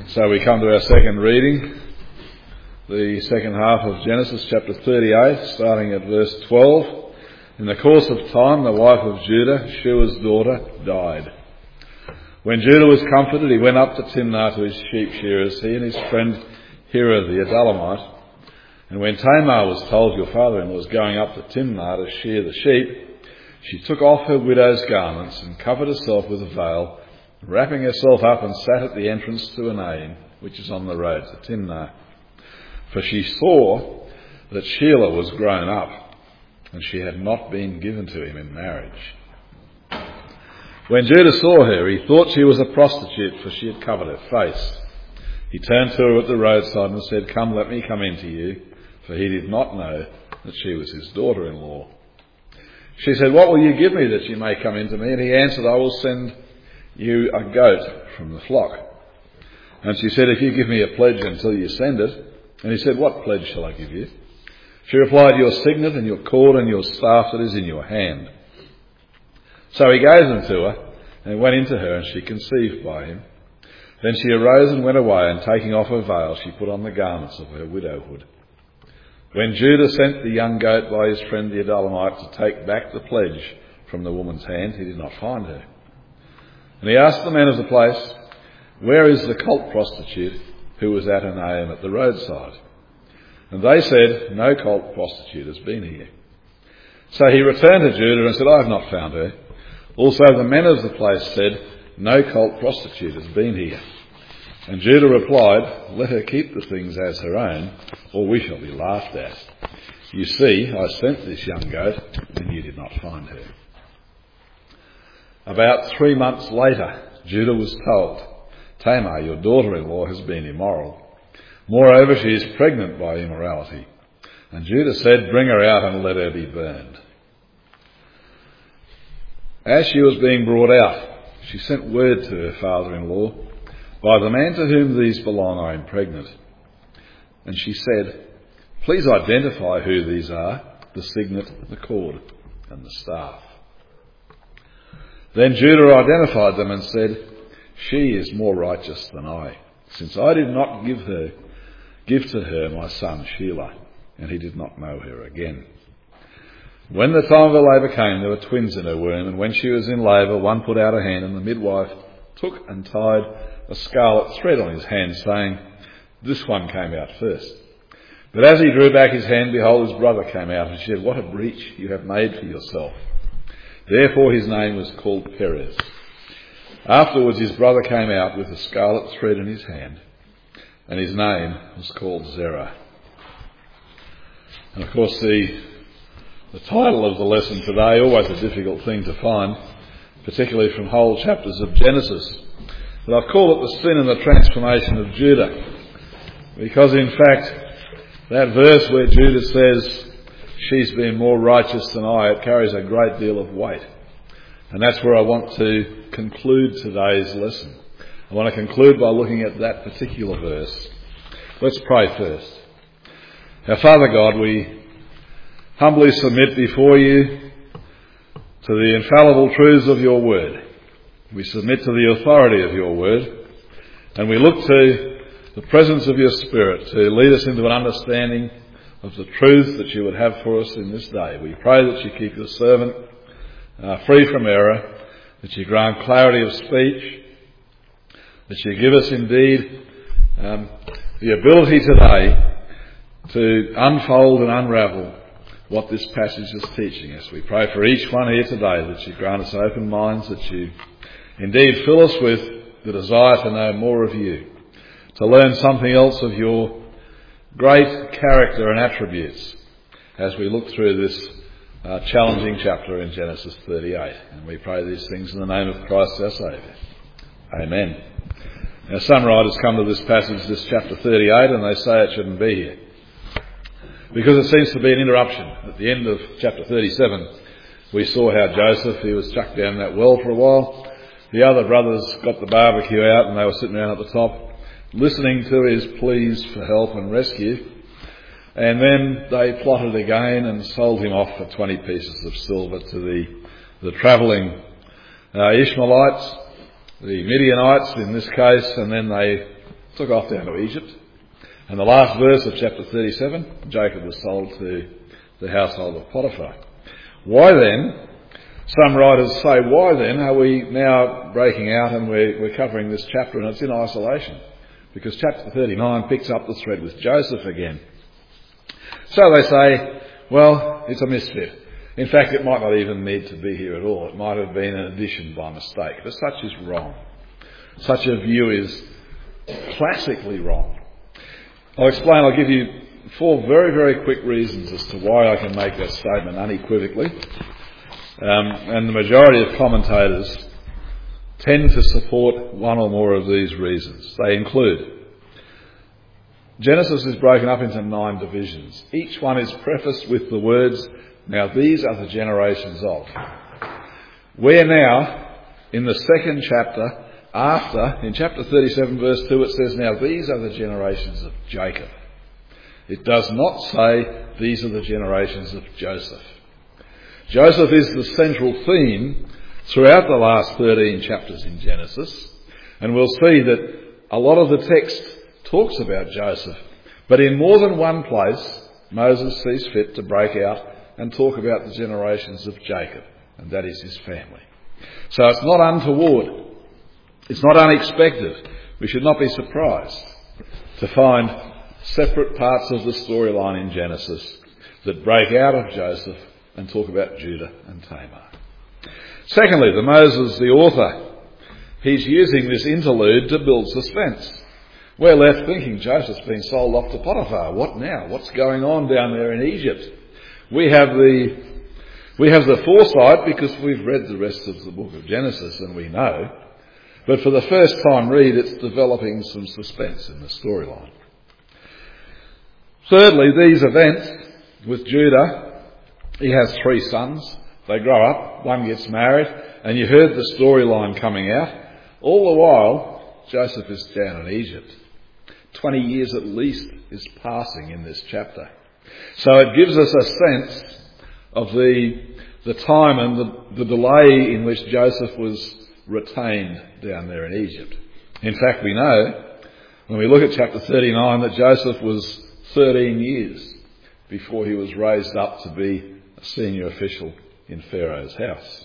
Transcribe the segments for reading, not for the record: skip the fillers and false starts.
So we come to our second reading, the second half of Genesis chapter 38, starting at verse 12. In the course of time, the wife of Judah, Shua's daughter, died. When Judah was comforted, he went up to Timnah to his sheep shearers, he and his friend Hira the Adullamite. And when Tamar was told, "Your father-in-law is going up to Timnah to shear the sheep," she took off her widow's garments and covered herself with a veil, wrapping herself up, and sat at the entrance to Enaim, which is on the road to Timnah. For she saw that Shelah was grown up, and she had not been given to him in marriage. When Judah saw her, he thought she was a prostitute, for she had covered her face. He turned to her at the roadside and said, "Come, let me come in to you," for he did not know that she was his daughter-in-law. She said, "What will you give me that you may come in to me?" And he answered, "I will send you a goat from the flock." And she said, "If you give me a pledge until you send it." And he said, "What pledge shall I give you?" She replied, "Your signet and your cord and your staff that is in your hand." So he gave them to her, and went into her, and she conceived by him. Then she arose and went away, and taking off her veil, she put on the garments of her widowhood. When Judah sent the young goat by his friend the Adullamite to take back the pledge from the woman's hand, he did not find her. And he asked the men of the place, "Where is the cult prostitute who was at Enaim at the roadside?" And they said, "No cult prostitute has been here." So he returned to Judah and said, "I have not found her." Also the men of the place said, "No cult prostitute has been here." And Judah replied, "Let her keep the things as her own, or we shall be laughed at. You see, I sent this young goat, and you did not find her." About 3 months later, Judah was told, "Tamar, your daughter-in-law, has been immoral. Moreover, she is pregnant by immorality." And Judah said, "Bring her out and let her be burned." As she was being brought out, she sent word to her father-in-law, "By the man to whom these belong, I am pregnant." And she said, "Please identify who these are, the signet, the cord, and the staff." Then Judah identified them and said, "She is more righteous than I, since I did not give to her my son Shelah," and he did not know her again. When the time of her labour came, there were twins in her womb, and when she was in labour, one put out a hand, and the midwife took and tied a scarlet thread on his hand, saying, "This one came out first." But as he drew back his hand, behold, his brother came out, and she said, "What a breach you have made for yourself." Therefore his name was called Perez. Afterwards his brother came out with a scarlet thread in his hand, and his name was called Zerah. And of course the title of the lesson today, always a difficult thing to find, particularly from whole chapters of Genesis. But I've called it the sin and the transformation of Judah, because in fact that verse where Judah says, "She's been more righteous than I," it carries a great deal of weight. And that's where I want to conclude today's lesson. I want to conclude by looking at that particular verse. Let's pray first. Our Father God, we humbly submit before you to the infallible truths of your word. We submit to the authority of your word, and we look to the presence of your Spirit to lead us into an understanding of the truth that you would have for us in this day. We pray that you keep your servant free from error, that you grant clarity of speech, that you give us indeed the ability today to unfold and unravel what this passage is teaching us. We pray for each one here today that you grant us open minds, that you indeed fill us with the desire to know more of you, to learn something else of your great character and attributes as we look through this challenging chapter in Genesis 38. And we pray these things in the name of Christ our Saviour. Amen. Now some writers come to this passage, this chapter 38, and they say it shouldn't be here, because it seems to be an interruption. At the end of chapter 37, we saw how Joseph, he was chucked down that well for a while. The other brothers got the barbecue out, and they were sitting around at the top listening to his pleas for help and rescue. And then they plotted again and sold him off for 20 pieces of silver to the travelling Ishmaelites, the Midianites in this case, and then they took off down to Egypt. And the last verse of chapter 37, Jacob was sold to the household of Potiphar. Why then, some writers say, why then are we now breaking out and we're covering this chapter and it's in isolation? Because chapter 39 picks up the thread with Joseph again. So they say, well, it's a misfit. In fact, it might not even need to be here at all. It might have been an addition by mistake. But such is wrong. Such a view is classically wrong. I'll give you 4 very, very quick reasons as to why I can make that statement unequivocally. And the majority of commentators tend to support one or more of these reasons. They include: Genesis is broken up into 9 divisions. Each one is prefaced with the words, now these are the generations of. We're now in the second chapter after, in chapter 37 verse 2 it says, now these are the generations of Jacob. It does not say these are the generations of Joseph. Joseph is the central theme throughout the last 13 chapters in Genesis, and we'll see that a lot of the text talks about Joseph, but in more than one place Moses sees fit to break out and talk about the generations of Jacob, and that is his family. So it's not untoward, it's not unexpected. We should not be surprised to find separate parts of the storyline in Genesis that break out of Joseph and talk about Judah and Tamar. Secondly, Moses, the author, he's using this interlude to build suspense. We're left thinking Joseph's been sold off to Potiphar. What now? What's going on down there in Egypt? We have the foresight because we've read the rest of the book of Genesis and we know. But for the first time read, it's developing some suspense in the storyline. Thirdly, these events with Judah, he has 3 sons. They grow up, one gets married, and you heard the storyline coming out. All the while, Joseph is down in Egypt. 20 years at least is passing in this chapter. So it gives us a sense of the time and the delay in which Joseph was retained down there in Egypt. In fact, we know, when we look at chapter 39, that Joseph was 13 years before he was raised up to be a senior official in Pharaoh's house.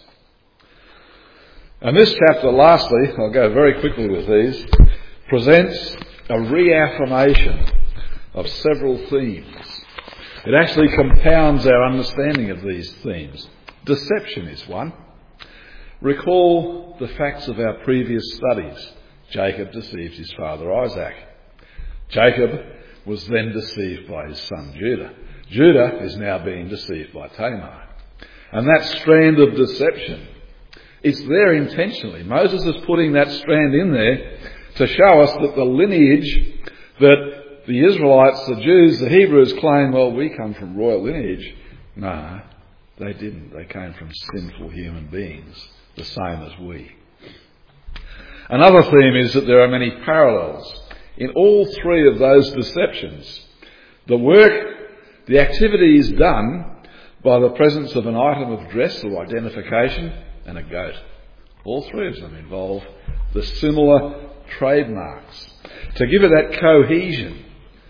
And this chapter, lastly, I'll go very quickly with these, presents a reaffirmation of several themes. It actually compounds our understanding of these themes. Deception is one. Recall the facts of our previous studies. Jacob deceived his father Isaac. Jacob was then deceived by his son Judah. Judah is now being deceived by Tamar. And that strand of deception, it's there intentionally. Moses is putting that strand in there to show us that the lineage that the Israelites, the Jews, the Hebrews claim, well, we come from royal lineage. No, they didn't. They came from sinful human beings, the same as we. Another theme is that there are many parallels in all 3 of those deceptions. The work, the activity is done by the presence of an item of dress or identification and a goat. All 3 of them involve the similar trademarks. To give it that cohesion,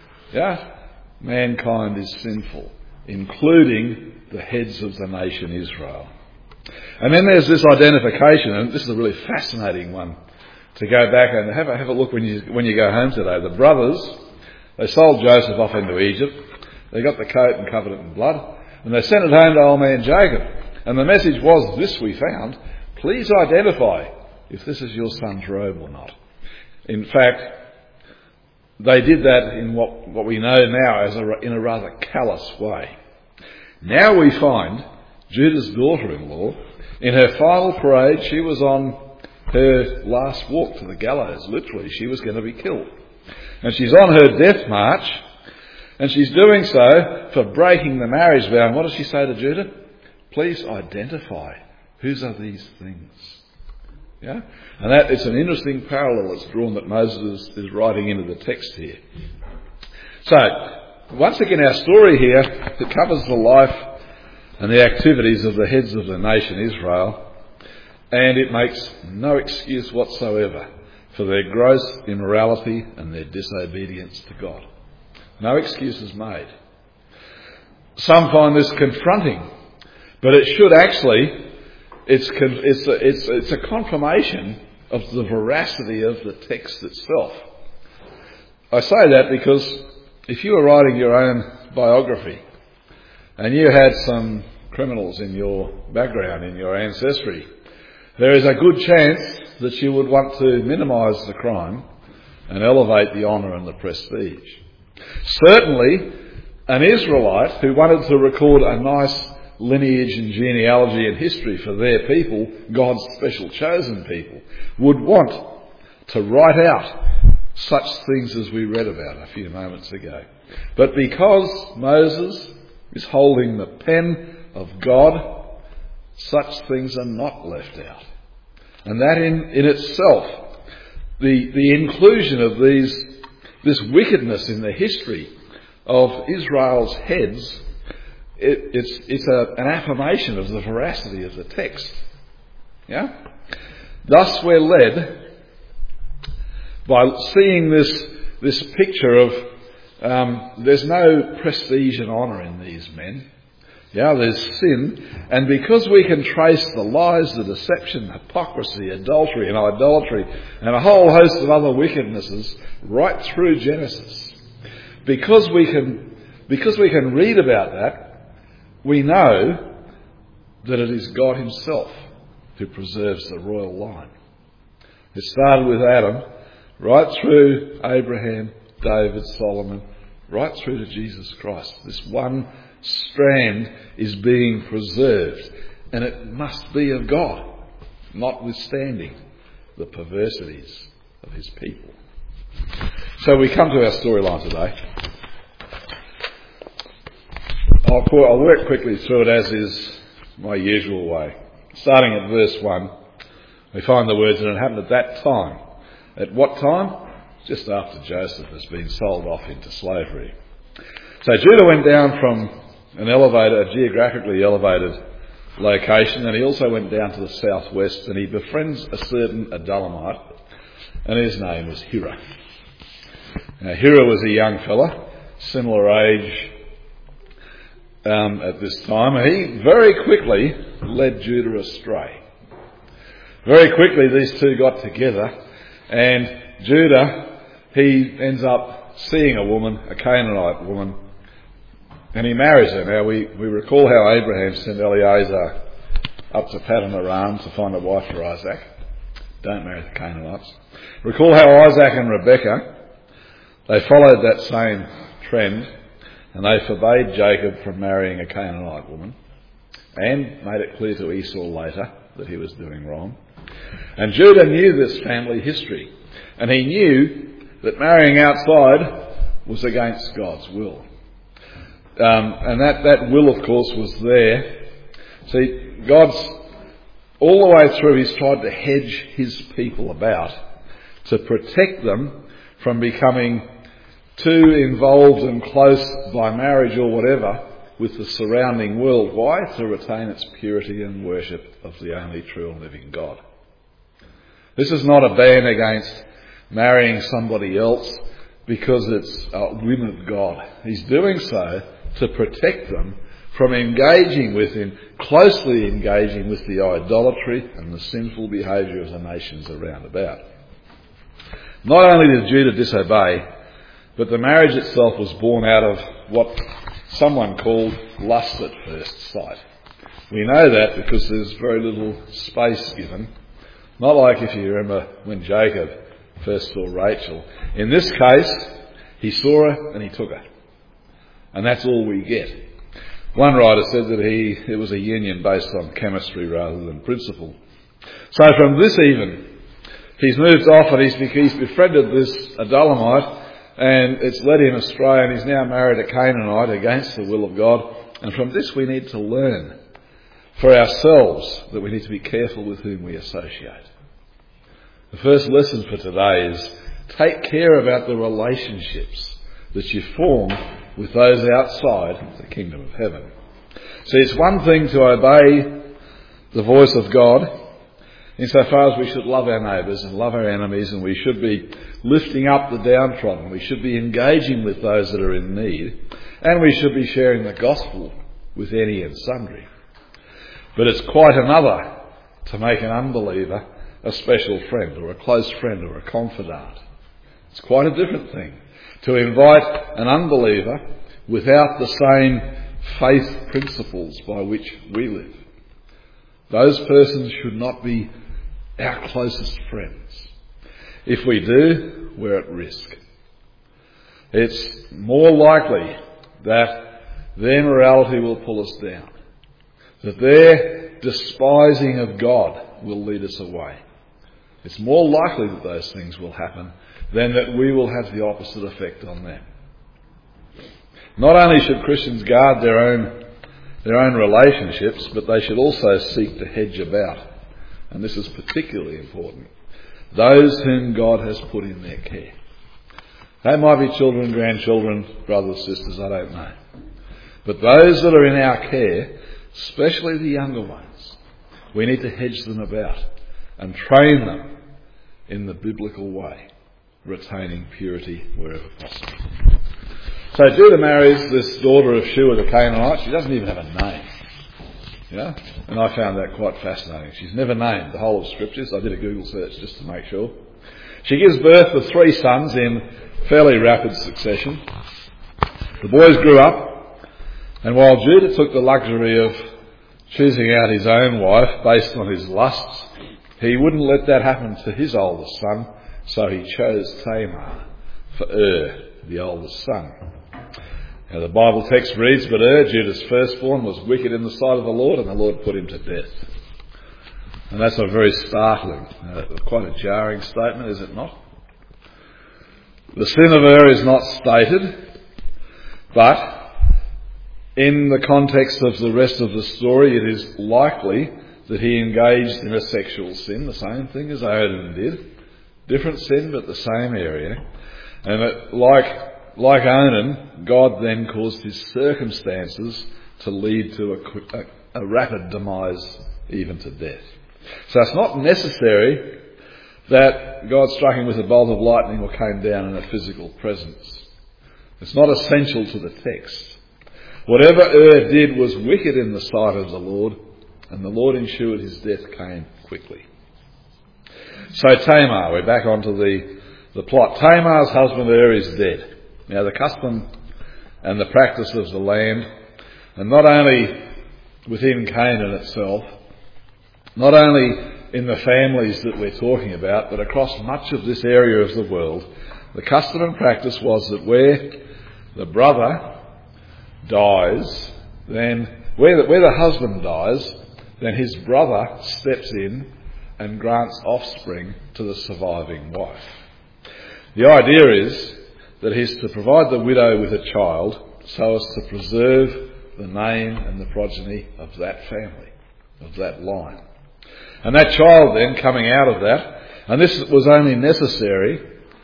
mankind is sinful, including the heads of the nation Israel. And then there's this identification, and this is a really fascinating one to go back and have a look when you go home today. The brothers, they sold Joseph off into Egypt. They got the coat and covered it in blood. And they sent it home to old man Jacob. And the message was, this we found, please identify if this is your son's robe or not. In fact, they did that in what we know now as in a rather callous way. Now we find Judah's daughter-in-law, in her final parade, she was on her last walk to the gallows, literally. She was going to be killed. And she's on her death march, and she's doing so for breaking the marriage vow. And what does she say to Judah? Please identify. Whose are these things? Yeah? And that it's an interesting parallel that's drawn that Moses is writing into the text here. So, once again, our story here, it covers the life and the activities of the heads of the nation Israel, and it makes no excuse whatsoever for their gross immorality and their disobedience to God. No excuses made. Some find this confronting, but it should actually, it's a confirmation of the veracity of the text itself. I say that because if you were writing your own biography and you had some criminals in your background, in your ancestry, there is a good chance that you would want to minimise the crime and elevate the honour and the prestige. Certainly, an Israelite who wanted to record a nice lineage and genealogy and history for their people, God's special chosen people, would want to write out such things as we read about a few moments ago. But because Moses is holding the pen of God, such things are not left out. And that in itself, the inclusion of this wickedness in the history of Israel's heads, it's an affirmation of the veracity of the text. Yeah? Thus we're led by seeing this picture of there's no prestige and honour in these men. Yeah, there's sin, and because we can trace the lies, the deception, hypocrisy, adultery and idolatry and a whole host of other wickednesses right through Genesis, because we can read about that, we know that it is God himself who preserves the royal line. It started with Adam, right through Abraham, David, Solomon, right through to Jesus Christ. This one strand is being preserved, and it must be of God, notwithstanding the perversities of his people. So we come to our storyline today. I'll work quickly through it as is my usual way. Starting at verse 1, we find the words, and it happened at that time. At what time? Just after Joseph has been sold off into slavery. So Judah went down from a geographically elevated location, and he also went down to the southwest, and he befriends a certain Adullamite, and his name was Hira. Now, Hira was a young fella, similar age at this time, and he very quickly led Judah astray. Very quickly these two got together, and Judah, he ends up seeing a woman, a Canaanite woman, and he marries her. Now we recall how Abraham sent Eliezer up to Paddan Aram to find a wife for Isaac. Don't marry the Canaanites. Recall how Isaac and Rebekah, they followed that same trend, and they forbade Jacob from marrying a Canaanite woman, and made it clear to Esau later that he was doing wrong. And Judah knew this family history, and he knew that marrying outside was against God's will. And that will, of course, was there. See, God's, all the way through, he's tried to hedge his people about to protect them from becoming too involved and close by marriage or whatever with the surrounding world. Why? To retain its purity and worship of the only true and living God. This is not a ban against marrying somebody else because it's a whim of God. He's doing so to protect them from engaging with him, closely engaging with the idolatry and the sinful behaviour of the nations around about. Not only did Judah disobey, but the marriage itself was born out of what someone called lust at first sight. We know that because there's very little space given. Not like if you remember when Jacob first saw Rachel. In this case, he saw her and he took her. And that's all we get. One writer said that it was a union based on chemistry rather than principle. So from this even, he's moved off and he's befriended this Adullamite, and it's led him astray, and he's now married a Canaanite against the will of God. And from this we need to learn for ourselves that we need to be careful with whom we associate. The first lesson for today is take care about the relationships that you form with those outside the kingdom of heaven. See, it's one thing to obey the voice of God, insofar as we should love our neighbours and love our enemies, and we should be lifting up the downtrodden. We should be engaging with those that are in need, and we should be sharing the gospel with any and sundry. But it's quite another to make an unbeliever a special friend or a close friend or a confidant. It's quite a different thing to invite an unbeliever without the same faith principles by which we live. Those persons should not be our closest friends. If we do, we're at risk. It's more likely that their morality will pull us down, that their despising of God will lead us away. It's more likely that those things will happen than that we will have the opposite effect on them. Not only should Christians guard their own relationships, but they should also seek to hedge about, and this is particularly important, those whom God has put in their care. They might be children, grandchildren, brothers, sisters, I don't know. But those that are in our care, especially the younger ones, we need to hedge them about and train them in the biblical way, retaining purity wherever possible. So Judah marries this daughter of Shua the Canaanite. She doesn't even have a name. Yeah? And I found that quite fascinating. She's never named the whole of Scriptures. I did a Google search just to make sure. She gives birth to 3 sons in fairly rapid succession. The boys grew up, and while Judah took the luxury of choosing out his own wife based on his lusts, he wouldn't let that happen to his oldest son, so he chose Tamar for the oldest son. Now the Bible text reads, "But Judah's firstborn, was wicked in the sight of the Lord, and the Lord put him to death." And that's a very startling, quite a jarring statement, is it not? The sin of is not stated, but in the context of the rest of the story, it is likely that he engaged in a sexual sin, the same thing as Onan did. Different sin, but the same area. And that, like Onan, God then caused his circumstances to lead to a rapid demise, even to death. So it's not necessary that God struck him with a bolt of lightning or came down in a physical presence. It's not essential to the text. Whatever did was wicked in the sight of the Lord, and the Lord ensured his death came quickly. So Tamar, we're back onto the plot. Tamar's husband is dead. Now the custom and the practice of the land, and not only within Canaan itself, not only in the families that we're talking about, but across much of this area of the world, the custom and practice was that where the brother dies, then where the husband dies, then his brother steps in and grants offspring to the surviving wife. The idea is that he's to provide the widow with a child so as to preserve the name and the progeny of that family, of that line. And that child then coming out of that, and this was only necessary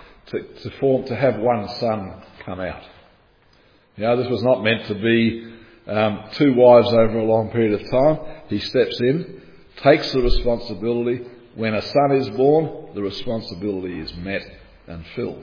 to have one son come out. You know, this was not meant to be 2 wives over a long period of time. He steps in, takes the responsibility. When a son is born, the responsibility is met and filled.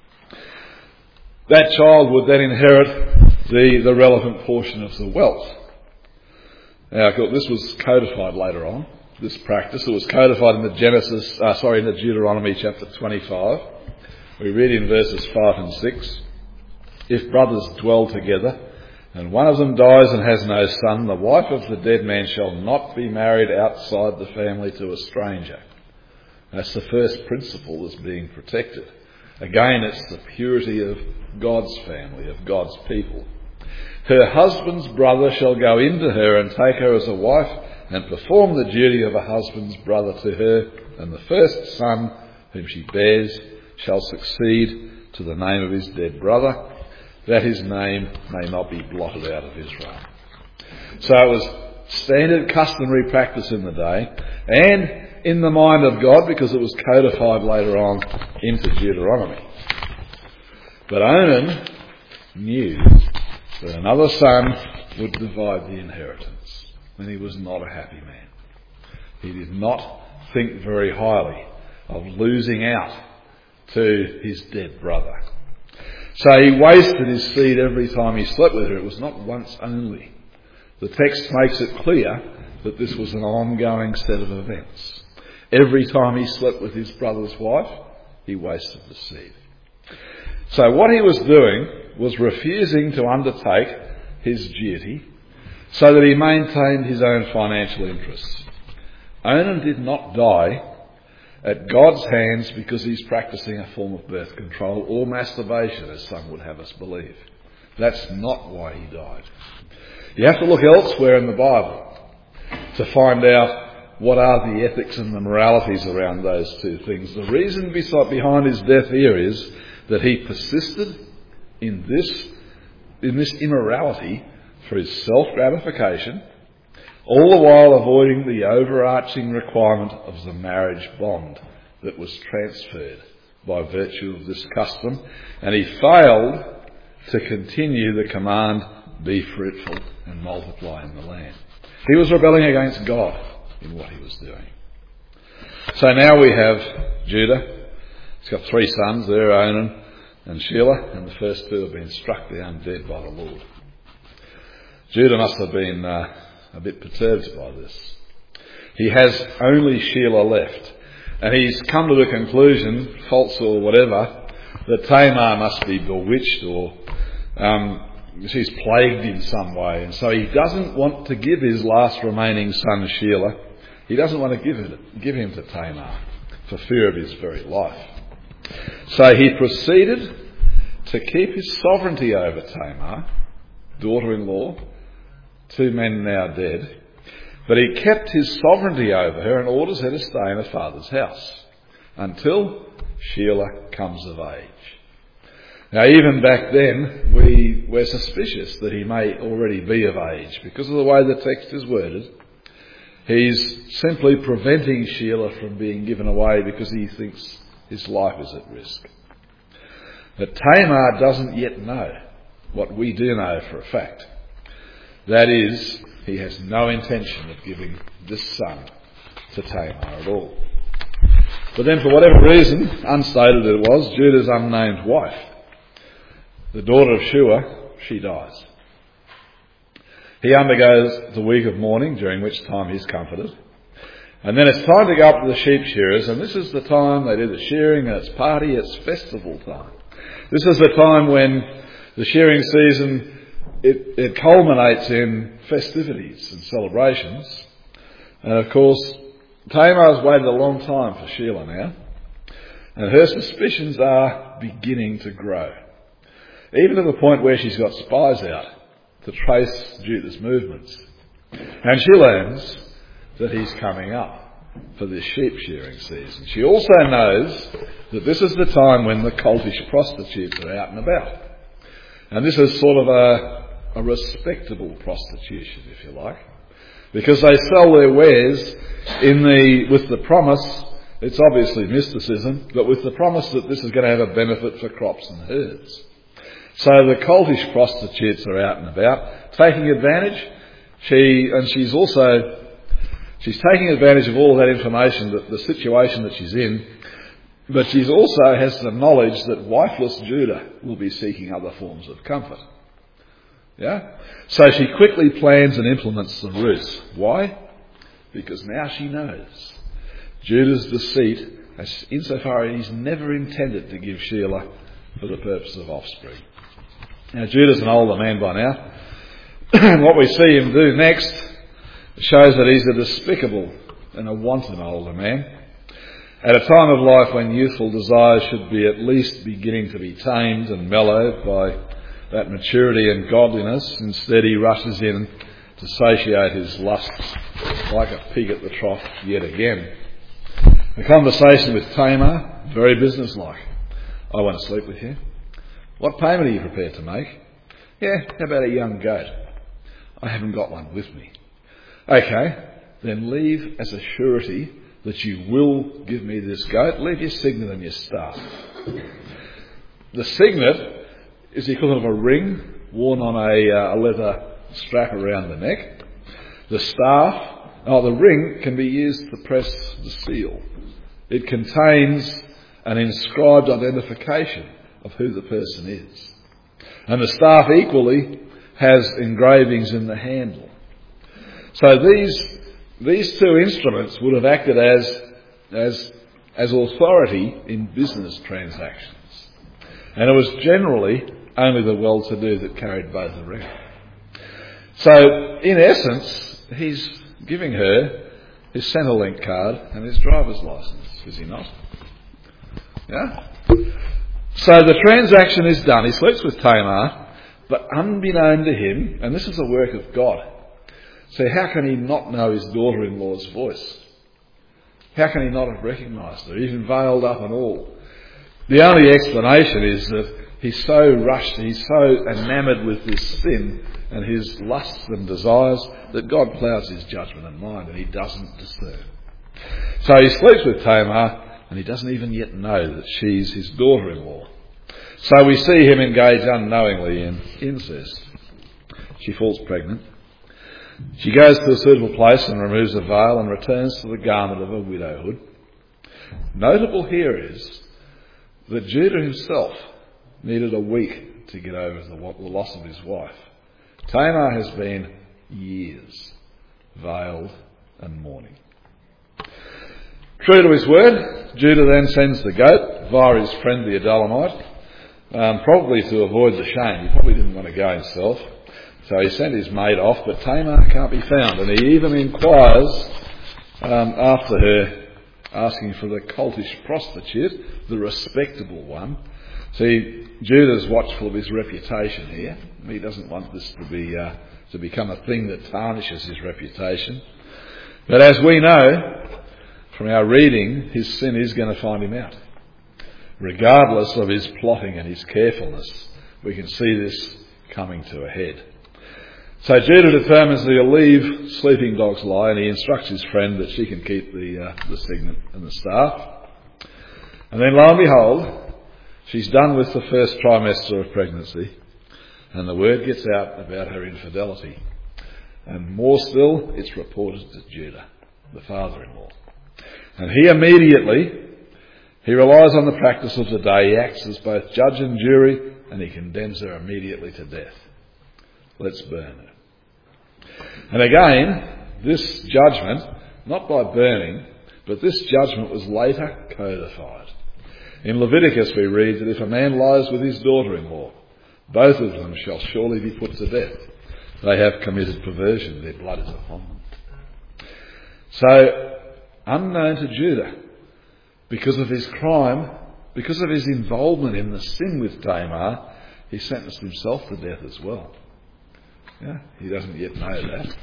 That child would then inherit the relevant portion of the wealth. Now, this was codified later on, this practice. It was codified in the Deuteronomy chapter 25. We read in verses 5 and 6, "If brothers dwell together, and one of them dies and has no son, the wife of the dead man shall not be married outside the family to a stranger." That's the first principle that's being protected. Again, it's the purity of God's family, of God's people. "Her husband's brother shall go into her and take her as a wife and perform the duty of a husband's brother to her, and the first son whom she bears shall succeed to the name of his dead brother, that his name may not be blotted out of Israel." So it was standard customary practice in the day, and in the mind of God, because it was codified later on into Deuteronomy. But Onan knew that another son would divide the inheritance, and he was not a happy man. He did not think very highly of losing out to his dead brother. So he wasted his seed every time he slept with her. It was not once only. The text makes it clear that this was an ongoing set of events. Every time he slept with his brother's wife, he wasted the seed. So what he was doing was refusing to undertake his duty so that he maintained his own financial interests. Onan did not die at God's hands because he's practicing a form of birth control or masturbation, as some would have us believe. That's not why he died. You have to look elsewhere in the Bible to find out what are the ethics and the moralities around those two things. The reason behind his death here is that he persisted in this immorality through self-gratification, all the while avoiding the overarching requirement of the marriage bond that was transferred by virtue of this custom, and he failed to continue the command, be fruitful and multiply in the land. He was rebelling against God in what he was doing. So now we have Judah. He's got 3 sons there, Onan and Shelah, and the first 2 have been struck down dead by the Lord. Judah must have been a bit perturbed by this. He has only Shelah left, and he's come to the conclusion, false or whatever, that Tamar must be bewitched or she's plagued in some way, and so he doesn't want to give his last remaining son Shelah. He doesn't want to give him to Tamar for fear of his very life. So he proceeded to keep his sovereignty over Tamar, daughter-in-law, 2 men now dead, but he kept his sovereignty over her and orders her to stay in her father's house until Shelah comes of age. Now, even back then, we're suspicious that he may already be of age because of the way the text is worded. He's simply preventing Shelah from being given away because he thinks his life is at risk. But Tamar doesn't yet know what we do know for a fact. That is, he has no intention of giving this son to Tamar at all. But then, for whatever reason, unstated it was, Judah's unnamed wife, the daughter of Shua, she dies. He undergoes the week of mourning, during which time he's comforted. And then it's time to go up to the sheep shearers, and this is the time they do the shearing, and it's party, it's festival time. This is the time when the shearing season, it culminates in festivities and celebrations. And of course, Tamar's waited a long time for Shelah now, and her suspicions are beginning to grow. Even to the point where she's got spies out to trace Judah's movements. And she learns that he's coming up for this sheep shearing season. She also knows that this is the time when the cultish prostitutes are out and about. And this is sort of a respectable prostitution, if you like, because they sell their wares with the promise, it's obviously mysticism, but with the promise that this is going to have a benefit for crops and herds. So the cultish prostitutes are out and about, taking advantage. She's taking advantage of all of that information, that the situation that she's in, but she also has the knowledge that wifeless Judah will be seeking other forms of comfort. Yeah? So she quickly plans and implements the ruse. Why? Because now she knows Judah's deceit, insofar as he's never intended to give Shelah for the purpose of offspring. Now, Judah's an older man by now, and what we see him do next shows that he's a despicable and a wanton older man. At a time of life when youthful desires should be at least beginning to be tamed and mellowed by that maturity and godliness, instead he rushes in to satiate his lusts like a pig at the trough yet again. The conversation with Tamar, very businesslike. I want to sleep with you. What payment are you prepared to make? Yeah, how about a young goat? I haven't got one with me. Okay, then leave as a surety that you will give me this goat. Leave your signet and your staff. The signet is the equivalent of a ring worn on a leather strap around the neck. The staff The ring can be used to press the seal. It contains an inscribed identification of who the person is. And the staff equally has engravings in the handle. So these two instruments would have acted as authority in business transactions. And it was generally only the well-to-do that carried both around. So, in essence, he's giving her his Centrelink card and his driver's licence, is he not? Yeah? So the transaction is done. He sleeps with Tamar, but unbeknown to him, and this is the work of God. So how can he not know his daughter-in-law's voice? How can he not have recognised her, even veiled up and all? The only explanation is that he's so rushed, he's so enamoured with this sin and his lusts and desires that God ploughs his judgment and mind and he doesn't discern. So he sleeps with Tamar and he doesn't even yet know that she's his daughter-in-law. So we see him engage unknowingly in incest. She falls pregnant. She goes to a suitable place and removes a veil and returns to the garment of her widowhood. Notable here is that Judah himself needed a week to get over the loss of his wife. Tamar has been years veiled and mourning. True to his word, Judah then sends the goat via his friend the Adullamite, probably to avoid the shame. He probably didn't want to go himself. So he sent his maid off, but Tamar can't be found. And he even inquires after her, asking for the cultish prostitute, the respectable one. See, Judah's watchful of his reputation here. He doesn't want this to become a thing that tarnishes his reputation. But as we know from our reading, his sin is going to find him out. Regardless of his plotting and his carefulness, we can see this coming to a head. So Judah determines that he'll leave sleeping dogs lie, and he instructs his friend that she can keep the signet and the staff. And then lo and behold, she's done with the first trimester of pregnancy, and the word gets out about her infidelity. And more still, it's reported to Judah, the father-in-law. And he relies on the practice of the day. He acts as both judge and jury, and he condemns her immediately to death. Let's burn her. And again, this judgment, not by burning, but this judgment was later codified. In Leviticus we read that if a man lies with his daughter-in-law, both of them shall surely be put to death. They have committed perversion, their blood is upon them. So, unknown to Judah, because of his crime, because of his involvement in the sin with Tamar, he sentenced himself to death as well. Yeah, he doesn't yet know that.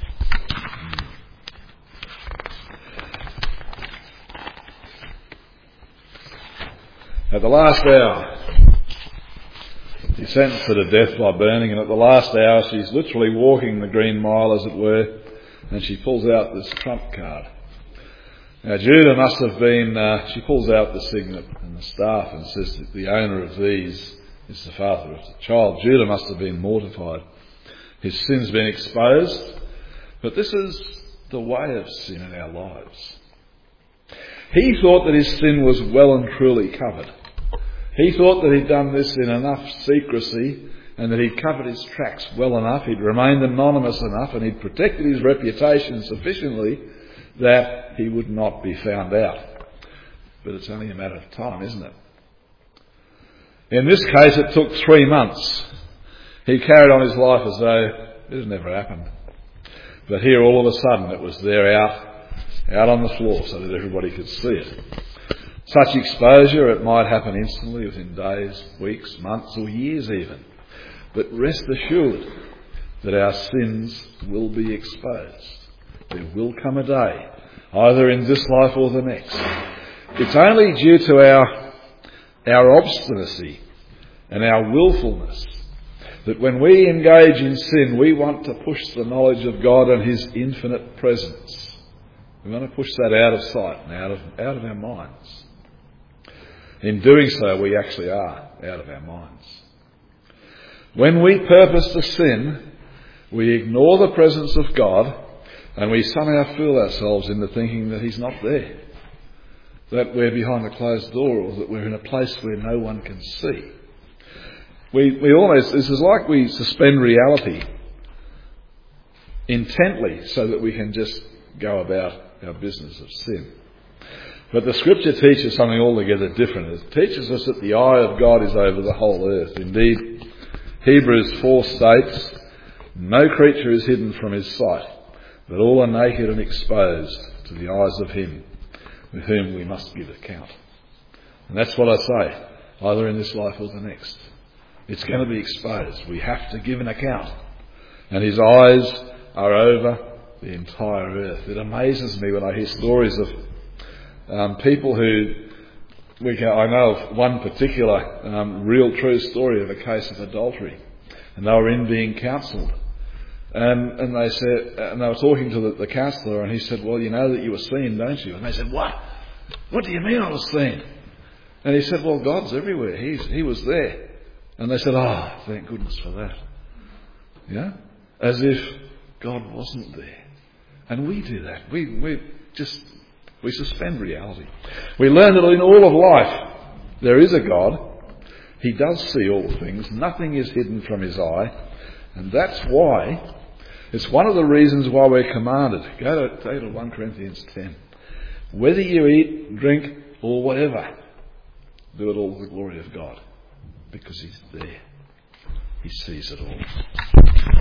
At the last hour, he sentenced her to death by burning, and at the last hour she's literally walking the Green Mile, as it were, and she pulls out this trump card. Now Judah must have been, she pulls out the signet and the staff and says that the owner of these is the father of the child. Judah must have been mortified. His sin's been exposed, but this is the way of sin in our lives. He thought that his sin was well and truly covered. He thought that he'd done this in enough secrecy and that he'd covered his tracks well enough, he'd remained anonymous enough, and he'd protected his reputation sufficiently that he would not be found out. But it's only a matter of time, isn't it? In this case, it took 3 months. He carried on his life as though it had never happened. But here, all of a sudden, it was there out on the floor so that everybody could see it. Such exposure, it might happen instantly, within days, weeks, months, or years even. But rest assured that our sins will be exposed. There will come a day, either in this life or the next. It's only due to our obstinacy and our willfulness that when we engage in sin, we want to push the knowledge of God and his infinite presence. We want to push that out of sight and out of our minds. In doing so, we actually are out of our minds. When we purpose to sin, we ignore the presence of God And we somehow fool ourselves into thinking that he's not there, that we're behind a closed door, or that we're in a place where no one can see. We almost, this is like we suspend reality intently so that we can just go about our business of sin. But the Scripture teaches something altogether different. It teaches us that the eye of God is over the whole earth. Indeed, Hebrews 4 states, no creature is hidden from his sight, but all are naked and exposed to the eyes of him with whom we must give account. And that's what I say, either in this life or the next. It's going to be exposed. We have to give an account. And his eyes are over the entire earth. It amazes me when I hear stories of people who, I know of one particular real true story of a case of adultery. And they were in being counselled. And they said, and they were talking to the counsellor, and he said, well, you know that you were seen, don't you? And they said, what? What do you mean I was seen? And he said, well, God's everywhere. He was there. And they said, oh, thank goodness for that. Yeah? As if God wasn't there. And we do that. We suspend reality. We learn that in all of life there is a God. He does see all things. Nothing is hidden from his eye. And that's why, it's one of the reasons why we're commanded. Go to 1 Corinthians 10. Whether you eat, drink, or whatever, do it all to the glory of God. Because he's there. He sees it all.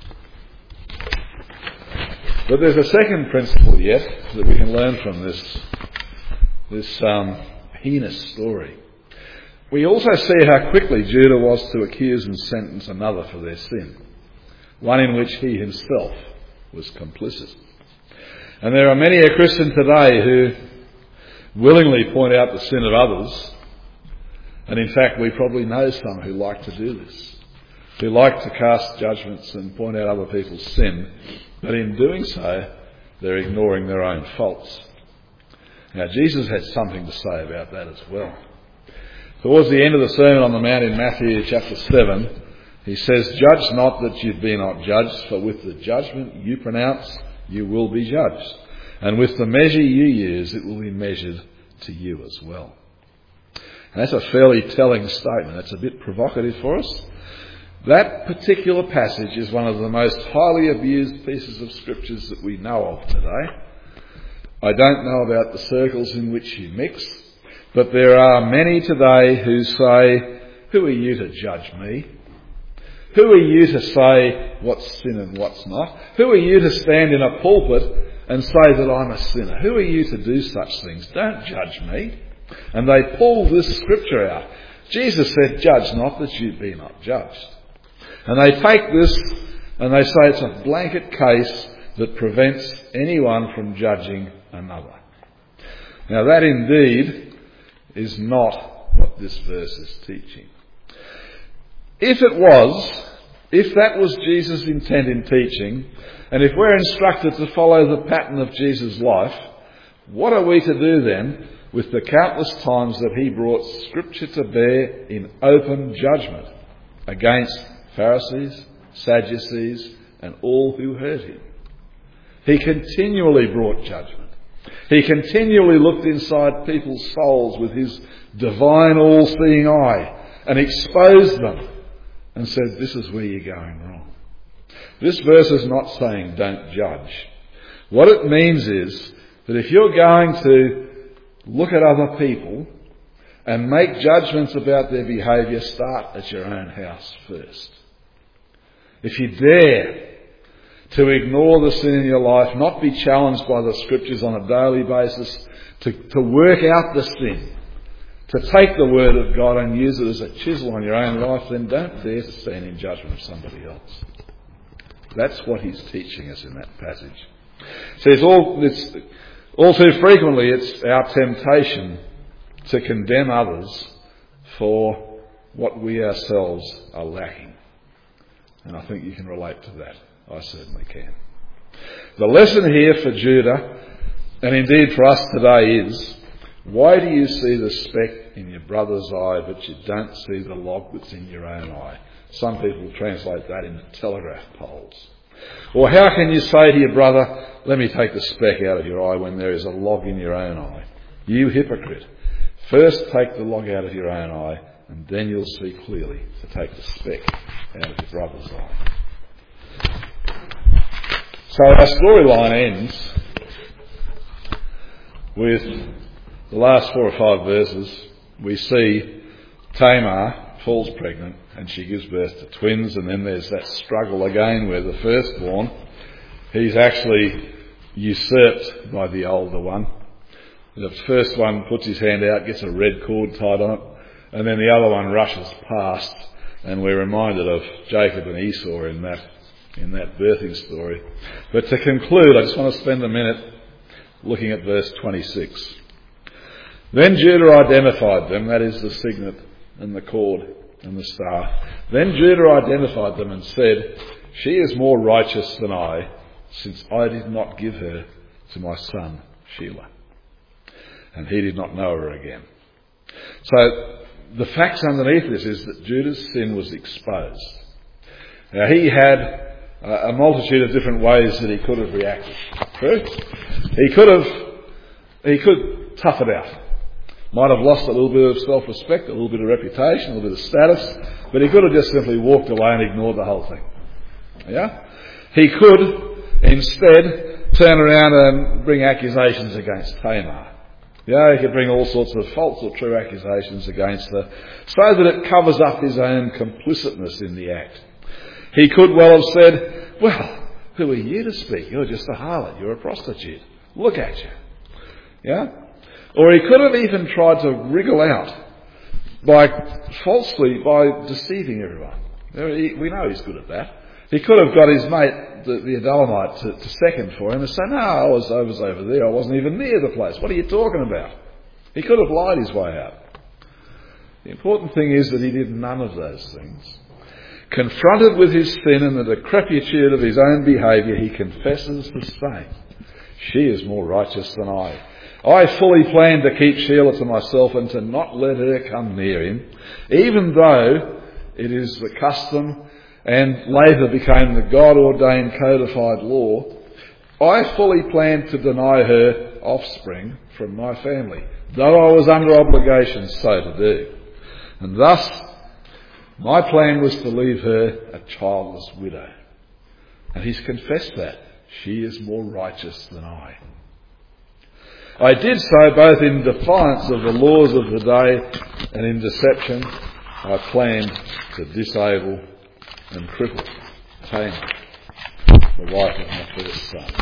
But there's a second principle yet that we can learn from this heinous story. We also see how quickly Judah was to accuse and sentence another for their sin, one in which he himself was complicit. And there are many a Christian today who willingly point out the sin of others, and in fact we probably know some who like to do this, who like to cast judgments and point out other people's sin, but in doing so they're ignoring their own faults. Now Jesus had something to say about that as well. Towards the end of the Sermon on the Mount in Matthew chapter 7, he says, judge not that you be not judged, for with the judgment you pronounce, you will be judged. And with the measure you use, it will be measured to you as well. And that's a fairly telling statement. It's a bit provocative for us. That particular passage is one of the most highly abused pieces of scriptures that we know of today. I don't know about the circles in which you mix, but there are many today who say, who are you to judge me? Who are you to say what's sin and what's not? Who are you to stand in a pulpit and say that I'm a sinner? Who are you to do such things? Don't judge me. And they pull this scripture out. Jesus said, judge not that you be not judged. And they take this and they say it's a blanket case that prevents anyone from judging another. Now that indeed is not what this verse is teaching. If that was Jesus' intent in teaching, and if we're instructed to follow the pattern of Jesus' life, what are we to do then with the countless times that he brought Scripture to bear in open judgment against Pharisees, Sadducees, and all who heard him? He continually brought judgment. He continually looked inside people's souls with his divine all-seeing eye and exposed them and said, this is where you're going wrong. This verse is not saying don't judge. What it means is that if you're going to look at other people and make judgments about their behaviour, start at your own house first. If you dare to ignore the sin in your life, not be challenged by the scriptures on a daily basis, to work out the sin, to take the word of God and use it as a chisel on your own life, then don't dare to stand in judgment of somebody else. That's what he's teaching us in that passage. So all too frequently it's our temptation to condemn others for what we ourselves are lacking. And I think you can relate to that. I certainly can. The lesson here for Judah, and indeed for us today, is why do you see the speck in your brother's eye but you don't see the log that's in your own eye? Some people translate that into telegraph poles. Or how can you say to your brother, let me take the speck out of your eye when there is a log in your own eye? You hypocrite. First take the log out of your own eye, and then you'll see clearly to take the speck out of your brother's eye. So our storyline ends with the last 4 or 5 verses. We see Tamar falls pregnant and she gives birth to twins, and then there's that struggle again where the firstborn, he's actually usurped by the older one. The first one puts his hand out, gets a red cord tied on it, and then the other one rushes past, and we're reminded of Jacob and Esau in that birthing story. But to conclude, I just want to spend a minute looking at verse 26. Then Judah identified them, that is the signet and the cord and the staff. Then Judah identified them and said, she is more righteous than I, since I did not give her to my son Shelah. And he did not know her again. So the facts underneath this is that Judah's sin was exposed. Now he had a multitude of different ways that he could have reacted. True? He could tough it out. Might have lost a little bit of self-respect, a little bit of reputation, a little bit of status, but he could have just simply walked away and ignored the whole thing. Yeah? He could instead turn around and bring accusations against Tamar. Yeah, he could bring all sorts of false or true accusations against her, so that it covers up his own complicitness in the act. He could well have said, well, who are you to speak? You're just a harlot, you're a prostitute. Look at you. Yeah? Or he could have even tried to wriggle out by deceiving everyone. We know he's good at that. He could have got his mate, the Adullamite, to second for him and say, no, I was over there. I wasn't even near the place. What are you talking about? He could have lied his way out. The important thing is that he did none of those things. Confronted with his sin and the decrepitude of his own behaviour, he confesses the same. She is more righteous than I. I fully planned to keep Shelah to myself and to not let her come near him, even though it is the custom and later became the God-ordained codified law. I fully planned to deny her offspring from my family, though I was under obligation so to do. And thus, my plan was to leave her a childless widow. And he's confessed that. She is more righteous than I. I did so both in defiance of the laws of the day and in deception. I planned to disable and cripple Tamar, the wife of my first son.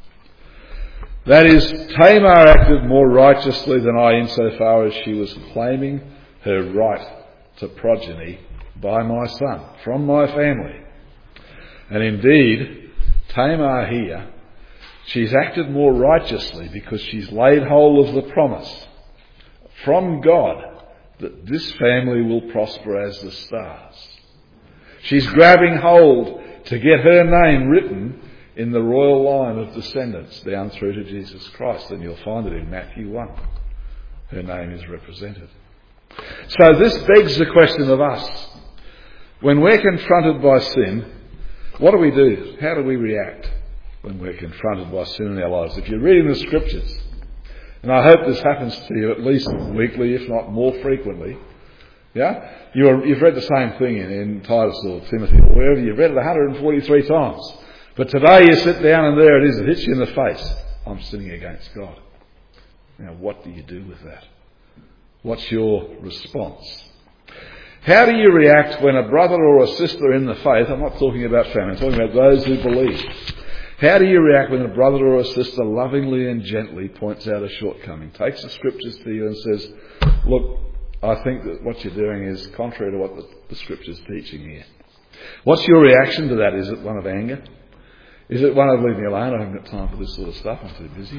That is, Tamar acted more righteously than I insofar as she was claiming her right to progeny by my son, from my family. And indeed, Tamar here, she's acted more righteously because she's laid hold of the promise from God that this family will prosper as the stars. She's grabbing hold to get her name written in the royal line of descendants down through to Jesus Christ, and you'll find it in Matthew 1. Her name is represented. So this begs the question of us. When we're confronted by sin, what do we do? How do we react when we're confronted by sin in our lives? If you're reading the Scriptures, and I hope this happens to you at least weekly, if not more frequently, yeah? You've read the same thing in Titus or Timothy or wherever. You've read it 143 times. But today you sit down and there it is. It hits you in the face. I'm sinning against God. Now what do you do with that? What's your response? How do you react when a brother or a sister in the faith, I'm not talking about family, I'm talking about those who believe. How do you react when a brother or a sister lovingly and gently points out a shortcoming, takes the Scriptures to you and says, look, I think that what you're doing is contrary to what the Scripture's teaching here. What's your reaction to that? Is it one of anger? Is it one of leave me alone, I haven't got time for this sort of stuff, I'm too busy?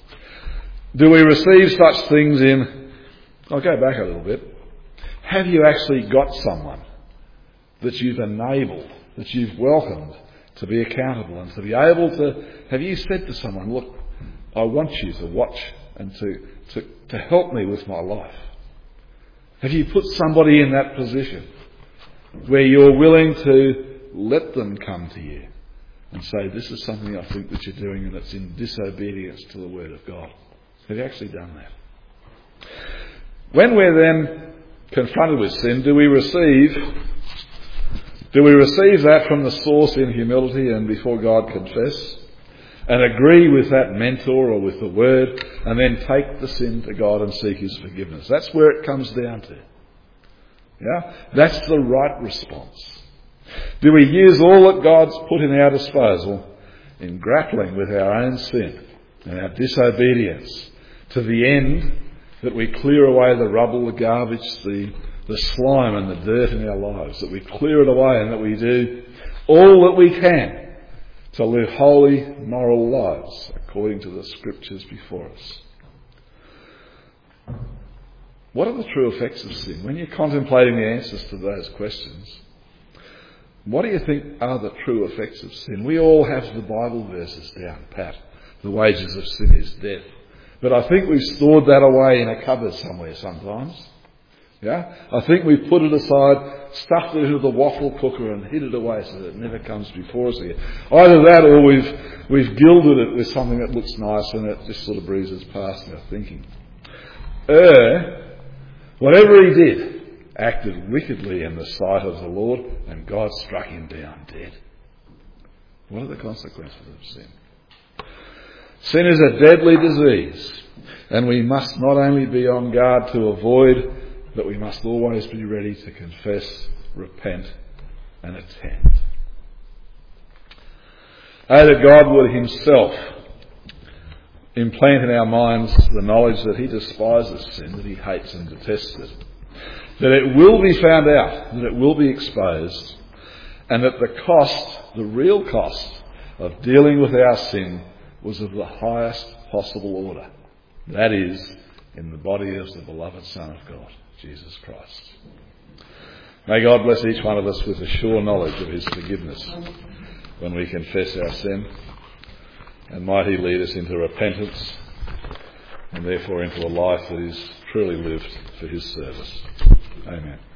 Do we receive such things in, I'll go back a little bit, have you actually got someone that you've enabled, that you've welcomed to be accountable and to be able to, have you said to someone, look, I want you to watch and to help me with my life? Have you put somebody in that position where you're willing to let them come to you and say, this is something I think that you're doing and it's in disobedience to the Word of God? Have you actually done that? When we're then confronted with sin, do we receive that from the source in humility and before God confess, and agree with that mentor or with the Word, and then take the sin to God and seek His forgiveness? That's where it comes down to. Yeah? That's the right response. Do we use all that God's put in our disposal in grappling with our own sin and our disobedience to the end that we clear away the rubble, the garbage, the slime and the dirt in our lives, that we clear it away and that we do all that we can to live holy, moral lives according to the Scriptures before us? What are the true effects of sin? When you're contemplating the answers to those questions, what do you think are the true effects of sin? We all have the Bible verses down pat. The wages of sin is death. But I think we've stored that away in a cupboard somewhere sometimes. Yeah? I think we've put it aside, stuffed it into the waffle cooker and hid it away so that it never comes before us again. Either that or we've gilded it with something that looks nice and it just sort of breezes past our thinking. Whatever he did, acted wickedly in the sight of the Lord, and God struck him down dead. What are the consequences of sin? Sin is a deadly disease, and we must not only be on guard to avoid, but we must always be ready to confess, repent, and attend. Oh, that God would Himself implant in our minds the knowledge that He despises sin, that He hates and detests it, that it will be found out, that it will be exposed, and that the cost, the real cost of dealing with our sin was of the highest possible order. That is, in the body of the beloved Son of God, Jesus Christ. May God bless each one of us with a sure knowledge of His forgiveness when we confess our sin, and might He lead us into repentance and therefore into a life that is truly lived for His service. Amen.